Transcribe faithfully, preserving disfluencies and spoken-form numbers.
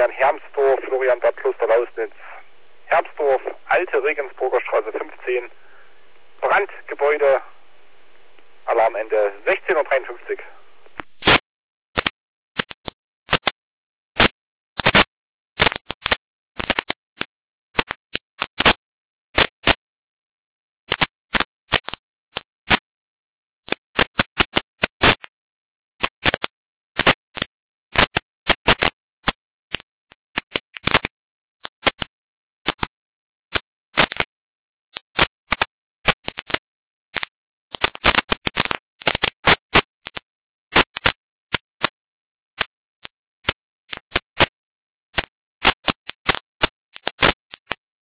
Florian Hermsdorf, Florian Bad Kloster-Lausnitz, Hermsdorf, Alte Regensburger Straße fünfzehn, Brandgebäude, Alarmende sechzehn Uhr dreiundfünfzig.